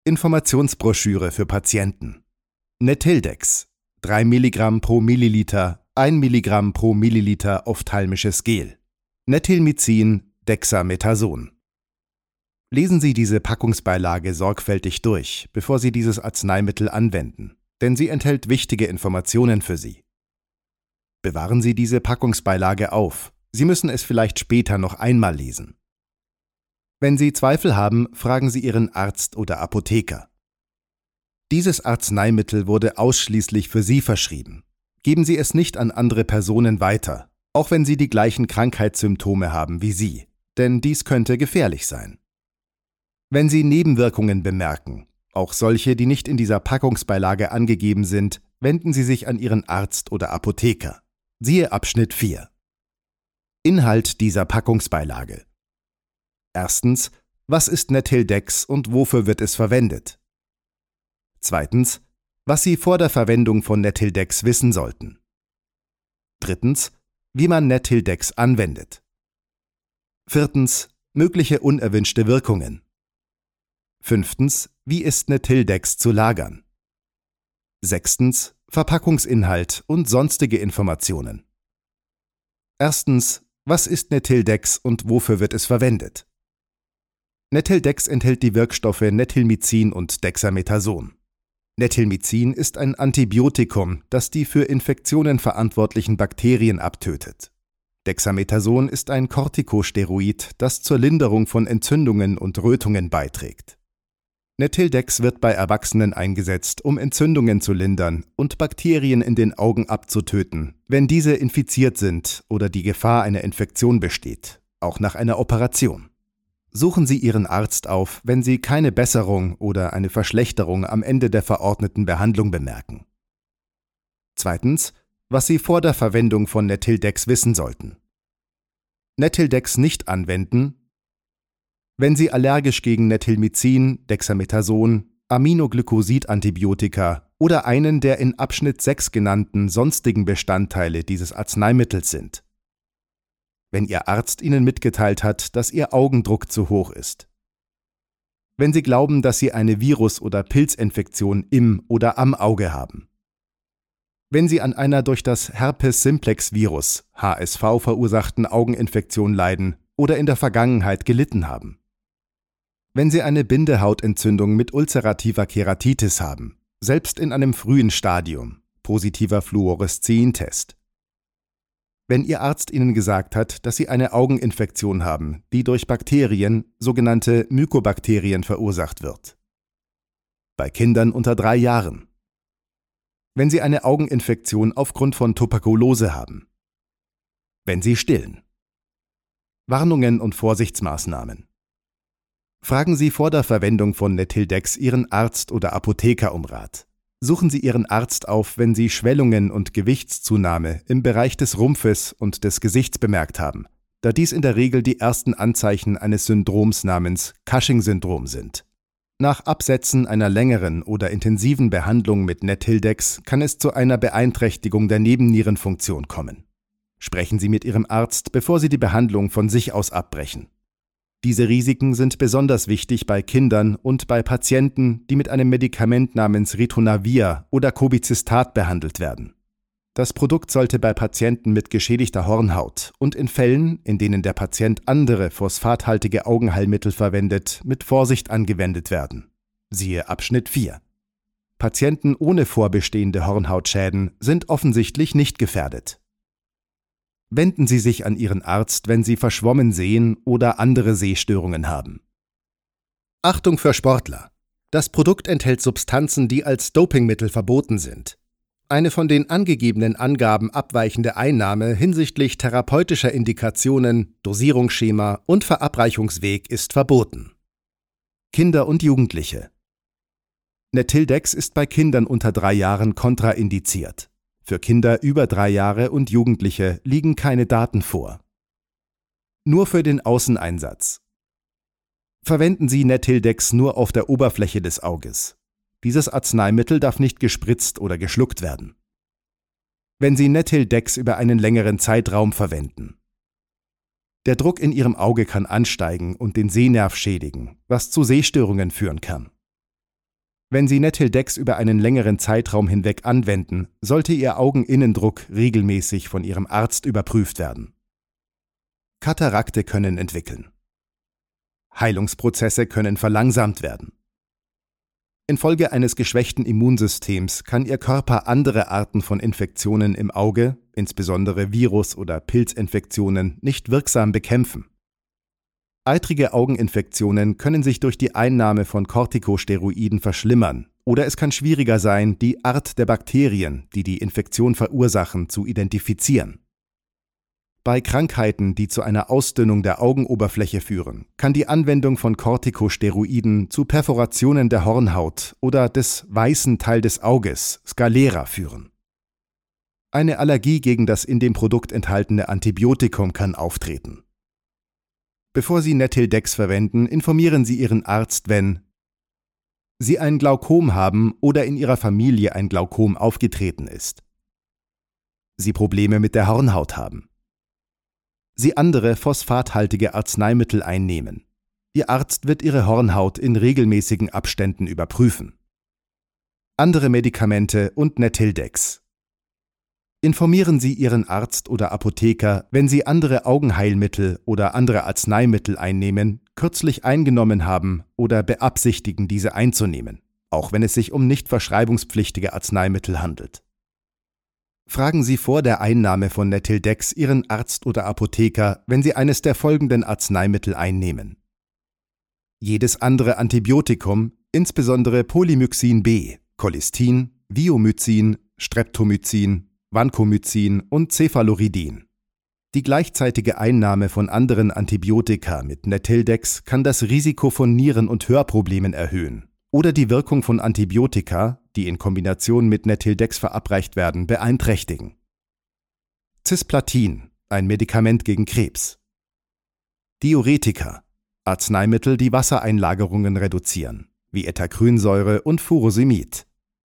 Informationsbroschüre für Patienten. Netildex 3 Milligramm pro Milliliter, 1 Milligramm pro Milliliter ophthalmisches Gel. Netilmicin, Dexamethason. Lesen Sie diese Packungsbeilage sorgfältig durch, bevor Sie dieses Arzneimittel anwenden, denn sie enthält wichtige Informationen für Sie. Bewahren Sie diese Packungsbeilage auf. Sie müssen es vielleicht später noch einmal lesen. Wenn Sie Zweifel haben, fragen Sie Ihren Arzt oder Apotheker. Dieses Arzneimittel wurde ausschließlich für Sie verschrieben. Geben Sie es nicht an andere Personen weiter, auch wenn sie die gleichen Krankheitssymptome haben wie Sie, denn dies könnte gefährlich sein. Wenn Sie Nebenwirkungen bemerken, auch solche, die nicht in dieser Packungsbeilage angegeben sind, wenden Sie sich an Ihren Arzt oder Apotheker. Siehe Abschnitt 4. Inhalt dieser Packungsbeilage. Erstens, was ist Netildex und wofür wird es verwendet? Zweitens, was Sie vor der Verwendung von Netildex wissen sollten. Drittens, wie man Netildex anwendet. Viertens, mögliche unerwünschte Wirkungen. Fünftens, wie ist Netildex zu lagern? Sechstens, Verpackungsinhalt und sonstige Informationen. Erstens, was ist Netildex und wofür wird es verwendet? Netildex enthält die Wirkstoffe Netilmicin und Dexamethason. Netilmicin ist ein Antibiotikum, das die für Infektionen verantwortlichen Bakterien abtötet. Dexamethason ist ein Corticosteroid, das zur Linderung von Entzündungen und Rötungen beiträgt. Netildex wird bei Erwachsenen eingesetzt, um Entzündungen zu lindern und Bakterien in den Augen abzutöten, wenn diese infiziert sind oder die Gefahr einer Infektion besteht, auch nach einer Operation. Suchen Sie Ihren Arzt auf, wenn Sie keine Besserung oder eine Verschlechterung am Ende der verordneten Behandlung bemerken. Zweitens, was Sie vor der Verwendung von Netildex wissen sollten. Netildex nicht anwenden, wenn Sie allergisch gegen Netilmicin, Dexamethason, Aminoglycosid-Antibiotika oder einen der in Abschnitt 6 genannten sonstigen Bestandteile dieses Arzneimittels sind. Wenn Ihr Arzt Ihnen mitgeteilt hat, dass Ihr Augendruck zu hoch ist. Wenn Sie glauben, dass Sie eine Virus- oder Pilzinfektion im oder am Auge haben. Wenn Sie an einer durch das Herpes-Simplex-Virus, HSV, verursachten Augeninfektion leiden oder in der Vergangenheit gelitten haben. Wenn Sie eine Bindehautentzündung mit ulcerativer Keratitis haben, selbst in einem frühen Stadium, positiver Fluoreszin-Test. Wenn Ihr Arzt Ihnen gesagt hat, dass Sie eine Augeninfektion haben, die durch Bakterien, sogenannte Mykobakterien, verursacht wird. Bei Kindern unter 3 Jahren. Wenn Sie eine Augeninfektion aufgrund von Tuberkulose haben. Wenn Sie stillen. Warnungen und Vorsichtsmaßnahmen. Fragen Sie vor der Verwendung von Netildex Ihren Arzt oder Apotheker um Rat. Suchen Sie Ihren Arzt auf, wenn Sie Schwellungen und Gewichtszunahme im Bereich des Rumpfes und des Gesichts bemerkt haben, da dies in der Regel die ersten Anzeichen eines Syndroms namens Cushing-Syndrom sind. Nach Absetzen einer längeren oder intensiven Behandlung mit Netildex kann es zu einer Beeinträchtigung der Nebennierenfunktion kommen. Sprechen Sie mit Ihrem Arzt, bevor Sie die Behandlung von sich aus abbrechen. Diese Risiken sind besonders wichtig bei Kindern und bei Patienten, die mit einem Medikament namens Ritonavir oder Cobicistat behandelt werden. Das Produkt sollte bei Patienten mit geschädigter Hornhaut und in Fällen, in denen der Patient andere phosphathaltige Augenheilmittel verwendet, mit Vorsicht angewendet werden. Siehe Abschnitt 4. Patienten ohne vorbestehende Hornhautschäden sind offensichtlich nicht gefährdet. Wenden Sie sich an Ihren Arzt, wenn Sie verschwommen sehen oder andere Sehstörungen haben. Achtung für Sportler! Das Produkt enthält Substanzen, die als Dopingmittel verboten sind. Eine von den angegebenen Angaben abweichende Einnahme hinsichtlich therapeutischer Indikationen, Dosierungsschema und Verabreichungsweg ist verboten. Kinder und Jugendliche. Netildex ist bei Kindern unter 3 Jahren kontraindiziert. Für Kinder über 3 Jahre und Jugendliche liegen keine Daten vor. Nur für den Außeneinsatz. Verwenden Sie Netildex nur auf der Oberfläche des Auges. Dieses Arzneimittel darf nicht gespritzt oder geschluckt werden. Wenn Sie Netildex über einen längeren Zeitraum verwenden. Der Druck in Ihrem Auge kann ansteigen und den Sehnerv schädigen, was zu Sehstörungen führen kann. Wenn Sie Netildex über einen längeren Zeitraum hinweg anwenden, sollte Ihr Augeninnendruck regelmäßig von Ihrem Arzt überprüft werden. Katarakte können entwickeln. Heilungsprozesse können verlangsamt werden. Infolge eines geschwächten Immunsystems kann Ihr Körper andere Arten von Infektionen im Auge, insbesondere Virus- oder Pilzinfektionen, nicht wirksam bekämpfen. Eitrige Augeninfektionen können sich durch die Einnahme von Corticosteroiden verschlimmern oder es kann schwieriger sein, die Art der Bakterien, die die Infektion verursachen, zu identifizieren. Bei Krankheiten, die zu einer Ausdünnung der Augenoberfläche führen, kann die Anwendung von Corticosteroiden zu Perforationen der Hornhaut oder des weißen Teil des Auges, Sclera, führen. Eine Allergie gegen das in dem Produkt enthaltene Antibiotikum kann auftreten. Bevor Sie Netildex verwenden, informieren Sie Ihren Arzt, wenn Sie ein Glaukom haben oder in Ihrer Familie ein Glaukom aufgetreten ist, Sie Probleme mit der Hornhaut haben, Sie andere phosphathaltige Arzneimittel einnehmen. Ihr Arzt wird Ihre Hornhaut in regelmäßigen Abständen überprüfen. Andere Medikamente und Netildex. Informieren Sie Ihren Arzt oder Apotheker, wenn Sie andere Augenheilmittel oder andere Arzneimittel einnehmen, kürzlich eingenommen haben oder beabsichtigen, diese einzunehmen, auch wenn es sich um nicht verschreibungspflichtige Arzneimittel handelt. Fragen Sie vor der Einnahme von Netildex Ihren Arzt oder Apotheker, wenn Sie eines der folgenden Arzneimittel einnehmen. Jedes andere Antibiotikum, insbesondere Polymyxin B, Colistin, Viomycin, Streptomycin, Vancomycin und Cephaloridin. Die gleichzeitige Einnahme von anderen Antibiotika mit Netildex kann das Risiko von Nieren- und Hörproblemen erhöhen oder die Wirkung von Antibiotika, die in Kombination mit Netildex verabreicht werden, beeinträchtigen. Cisplatin, ein Medikament gegen Krebs. Diuretika, Arzneimittel, die Wassereinlagerungen reduzieren, wie Ethacrynsäure und Furosemid.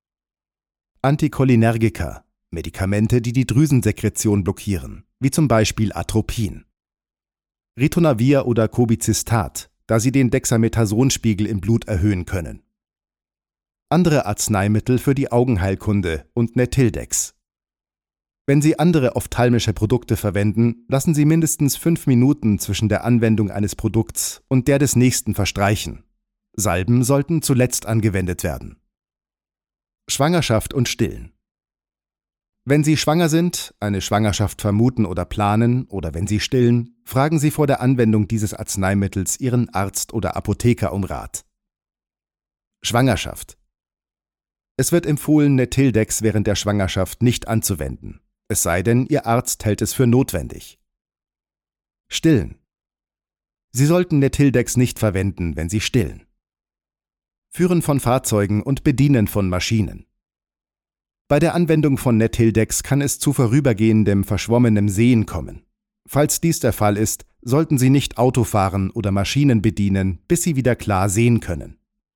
Anticholinergika, Medikamente, die die Drüsensekretion blockieren, wie zum Beispiel Atropin. Ritonavir oder Cobicistat, da sie den Dexamethasonspiegel im Blut erhöhen können. Andere Arzneimittel für die Augenheilkunde und Netildex. Wenn Sie andere ophthalmische Produkte verwenden, lassen Sie mindestens 5 Minuten zwischen der Anwendung eines Produkts und der des nächsten verstreichen. Salben sollten zuletzt angewendet werden. Schwangerschaft und Stillen. Wenn Sie schwanger sind, eine Schwangerschaft vermuten oder planen oder wenn Sie stillen, fragen Sie vor der Anwendung dieses Arzneimittels Ihren Arzt oder Apotheker um Rat. Schwangerschaft. Es wird empfohlen, Netildex während der Schwangerschaft nicht anzuwenden, es sei denn, Ihr Arzt hält es für notwendig. Stillen. Sie sollten Netildex nicht verwenden, wenn Sie stillen. Führen von Fahrzeugen und Bedienen von Maschinen. Bei der Anwendung von Netildex kann es zu vorübergehendem, verschwommenem Sehen kommen. Falls dies der Fall ist, sollten Sie nicht Auto fahren oder Maschinen bedienen, bis Sie wieder klar sehen können.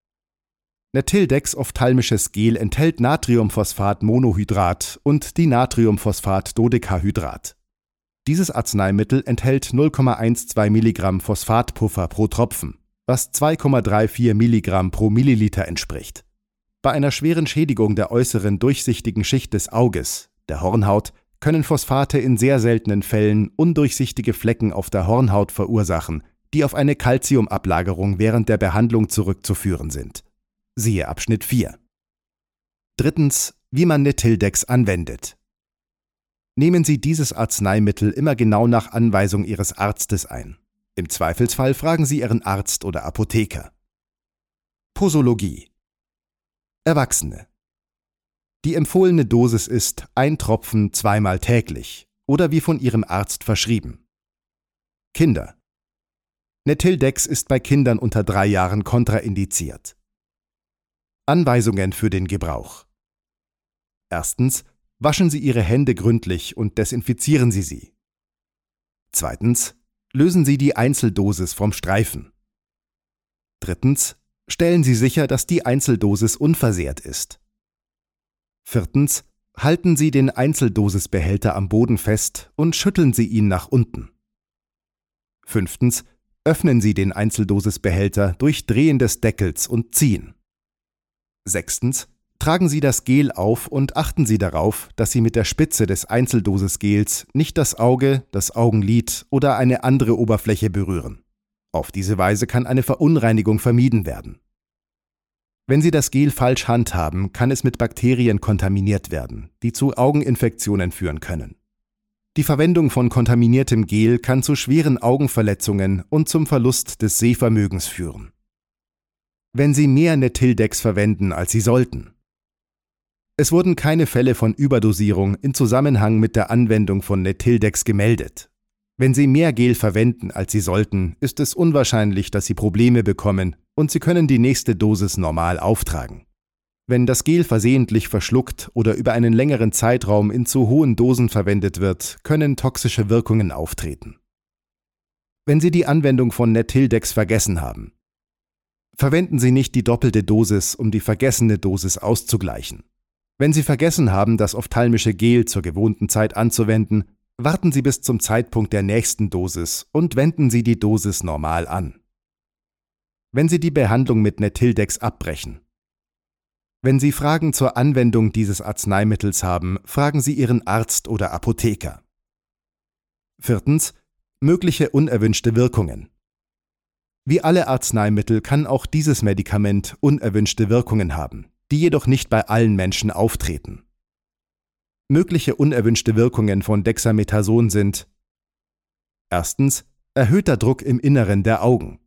Netildex ophthalmisches Gel enthält Natriumphosphat-Monohydrat und Dinatriumphosphat-Dodecahydrat. Dieses Arzneimittel enthält 0,12 Milligramm Phosphatpuffer pro Tropfen, was 2,34 Milligramm pro Milliliter entspricht. Bei einer schweren Schädigung der äußeren durchsichtigen Schicht des Auges, der Hornhaut, können Phosphate in sehr seltenen Fällen undurchsichtige Flecken auf der Hornhaut verursachen, die auf eine Calciumablagerung während der Behandlung zurückzuführen sind. Siehe Abschnitt 4. Drittens, wie man Netildex anwendet. Nehmen Sie dieses Arzneimittel immer genau nach Anweisung Ihres Arztes ein. Im Zweifelsfall fragen Sie Ihren Arzt oder Apotheker. Posologie. Erwachsene. Die empfohlene Dosis ist 1 Tropfen 2-mal täglich oder wie von Ihrem Arzt verschrieben. Kinder. Netildex ist bei Kindern unter 3 Jahren kontraindiziert. Anweisungen für den Gebrauch. Erstens, waschen Sie Ihre Hände gründlich und desinfizieren Sie sie. Zweitens, lösen Sie die Einzeldosis vom Streifen. Drittens, stellen Sie sicher, dass die Einzeldosis unversehrt ist. Viertens, halten Sie den Einzeldosisbehälter am Boden fest und schütteln Sie ihn nach unten. Fünftens, öffnen Sie den Einzeldosisbehälter durch Drehen des Deckels und Ziehen. Sechstens. Tragen Sie das Gel auf und achten Sie darauf, dass Sie mit der Spitze des Einzeldosisgels nicht das Auge, das Augenlid oder eine andere Oberfläche berühren. Auf diese Weise kann eine Verunreinigung vermieden werden. Wenn Sie das Gel falsch handhaben, kann es mit Bakterien kontaminiert werden, die zu Augeninfektionen führen können. Die Verwendung von kontaminiertem Gel kann zu schweren Augenverletzungen und zum Verlust des Sehvermögens führen. Wenn Sie mehr Netildex verwenden, als Sie sollten. Es wurden keine Fälle von Überdosierung in Zusammenhang mit der Anwendung von Netildex gemeldet. Wenn Sie mehr Gel verwenden, als Sie sollten, ist es unwahrscheinlich, dass Sie Probleme bekommen und Sie können die nächste Dosis normal auftragen. Wenn das Gel versehentlich verschluckt oder über einen längeren Zeitraum in zu hohen Dosen verwendet wird, können toxische Wirkungen auftreten. Wenn Sie die Anwendung von Netildex vergessen haben. Verwenden Sie nicht die doppelte Dosis, um die vergessene Dosis auszugleichen. Wenn Sie vergessen haben, das ophthalmische Gel zur gewohnten Zeit anzuwenden, warten Sie bis zum Zeitpunkt der nächsten Dosis und wenden Sie die Dosis normal an. Wenn Sie die Behandlung mit Netildex abbrechen. Wenn Sie Fragen zur Anwendung dieses Arzneimittels haben, fragen Sie Ihren Arzt oder Apotheker. Viertens. Mögliche unerwünschte Wirkungen. Wie alle Arzneimittel kann auch dieses Medikament unerwünschte Wirkungen haben, die jedoch nicht bei allen Menschen auftreten. Mögliche unerwünschte Wirkungen von Dexamethason sind: Erstens. Erhöhter Druck im Inneren der Augen.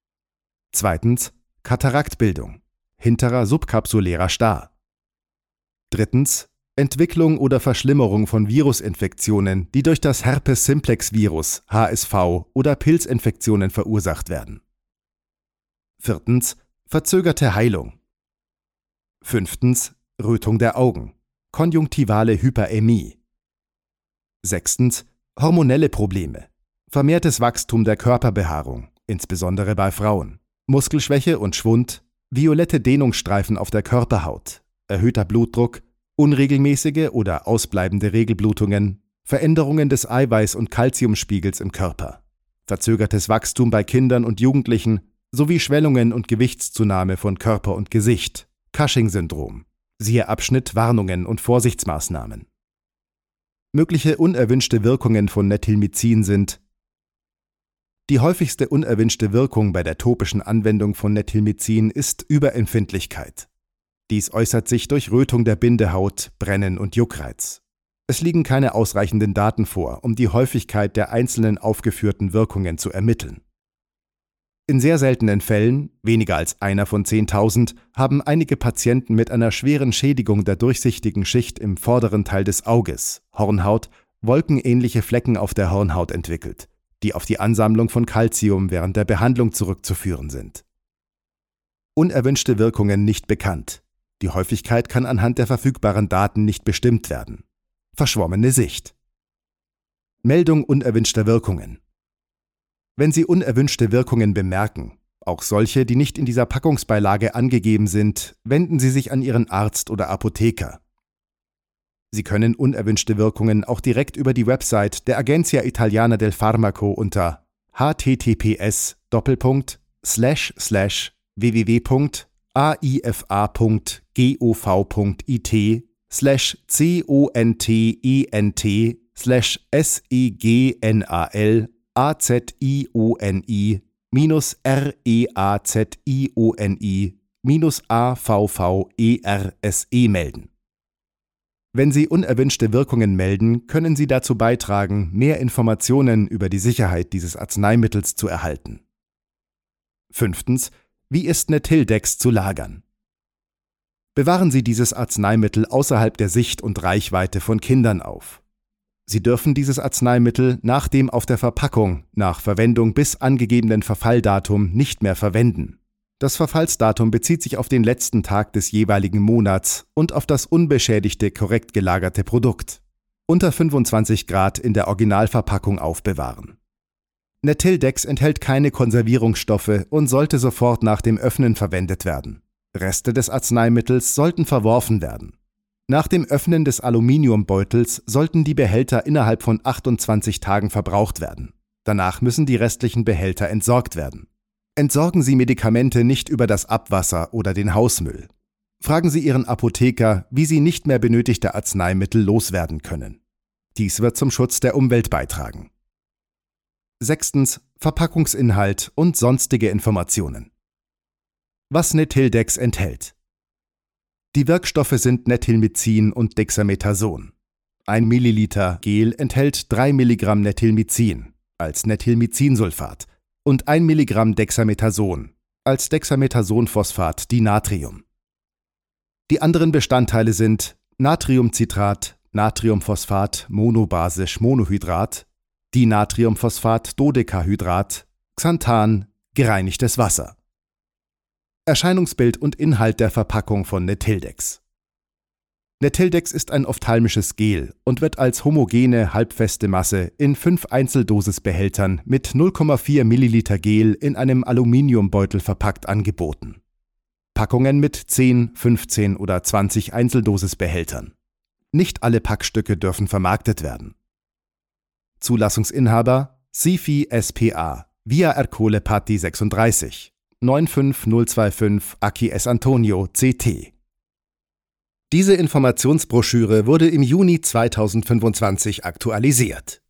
Zweitens. Kataraktbildung, hinterer subkapsulärer Star. Drittens. Entwicklung oder Verschlimmerung von Virusinfektionen, die durch das Herpes-Simplex-Virus, HSV, oder Pilzinfektionen verursacht werden. Viertens. Verzögerte Heilung. Fünftens. Rötung der Augen, konjunktivale Hyperämie. Sechstens. Hormonelle Probleme, vermehrtes Wachstum der Körperbehaarung, insbesondere bei Frauen, Muskelschwäche und Schwund, violette Dehnungsstreifen auf der Körperhaut, erhöhter Blutdruck, unregelmäßige oder ausbleibende Regelblutungen, Veränderungen des Eiweiß- und Calciumspiegels im Körper, verzögertes Wachstum bei Kindern und Jugendlichen sowie Schwellungen und Gewichtszunahme von Körper und Gesicht, Cushing-Syndrom. Siehe Abschnitt Warnungen und Vorsichtsmaßnahmen. Mögliche unerwünschte Wirkungen von Netilmicin sind: Die häufigste unerwünschte Wirkung bei der topischen Anwendung von Netilmicin ist Überempfindlichkeit. Dies äußert sich durch Rötung der Bindehaut, Brennen und Juckreiz. Es liegen keine ausreichenden Daten vor, um die Häufigkeit der einzelnen aufgeführten Wirkungen zu ermitteln. In sehr seltenen Fällen, weniger als einer von 10.000, haben einige Patienten mit einer schweren Schädigung der durchsichtigen Schicht im vorderen Teil des Auges, Hornhaut, wolkenähnliche Flecken auf der Hornhaut entwickelt, die auf die Ansammlung von Calcium während der Behandlung zurückzuführen sind. Unerwünschte Wirkungen nicht bekannt. Die Häufigkeit kann anhand der verfügbaren Daten nicht bestimmt werden. Verschwommene Sicht. Meldung unerwünschter Wirkungen. Wenn Sie unerwünschte Wirkungen bemerken, auch solche, die nicht in dieser Packungsbeilage angegeben sind, wenden Sie sich an Ihren Arzt oder Apotheker. Sie können unerwünschte Wirkungen auch direkt über die Website der Agenzia Italiana del Farmaco unter https://www.aifA.geovv.it/CONTIENT/SIGNAL-AZIONI-REAZIONI melden. Wenn Sie unerwünschte Wirkungen melden, können Sie dazu beitragen, mehr Informationen über die Sicherheit dieses Arzneimittels zu erhalten. Fünftens. Wie ist Netildex zu lagern? Bewahren Sie dieses Arzneimittel außerhalb der Sicht und Reichweite von Kindern auf. Sie dürfen dieses Arzneimittel nach dem auf der Verpackung nach Verwendung bis angegebenen Verfalldatum nicht mehr verwenden. Das Verfallsdatum bezieht sich auf den letzten Tag des jeweiligen Monats und auf das unbeschädigte, korrekt gelagerte Produkt. Unter 25 Grad in der Originalverpackung aufbewahren. Netildex enthält keine Konservierungsstoffe und sollte sofort nach dem Öffnen verwendet werden. Reste des Arzneimittels sollten verworfen werden. Nach dem Öffnen des Aluminiumbeutels sollten die Behälter innerhalb von 28 Tagen verbraucht werden. Danach müssen die restlichen Behälter entsorgt werden. Entsorgen Sie Medikamente nicht über das Abwasser oder den Hausmüll. Fragen Sie Ihren Apotheker, wie Sie nicht mehr benötigte Arzneimittel loswerden können. Dies wird zum Schutz der Umwelt beitragen. 6. Verpackungsinhalt und sonstige Informationen. Was Netildex enthält. Die Wirkstoffe sind Netilmycin und Dexamethason. 1 Milliliter Gel enthält 3 Milligramm Netilmycin als Netilmycinsulfat und 1 Milligramm Dexamethason als Dexamethasonphosphat Dinatrium. Die anderen Bestandteile sind Natriumcitrat, Natriumphosphat monobasisch Monohydrat, Dinatriumphosphat Dodecahydrat, Xanthan, gereinigtes Wasser. Erscheinungsbild und Inhalt der Verpackung von Netildex. Netildex ist ein ophthalmisches Gel und wird als homogene, halbfeste Masse in 5 Einzeldosisbehältern mit 0,4 Milliliter Gel in einem Aluminiumbeutel verpackt angeboten. Packungen mit 10, 15 oder 20 Einzeldosisbehältern. Nicht alle Packstücke dürfen vermarktet werden. Zulassungsinhaber SIFI S.p.A. Via Ercole Patti 36 95025 Acqui S. Antonio CT. Diese Informationsbroschüre wurde im Juni 2025 aktualisiert.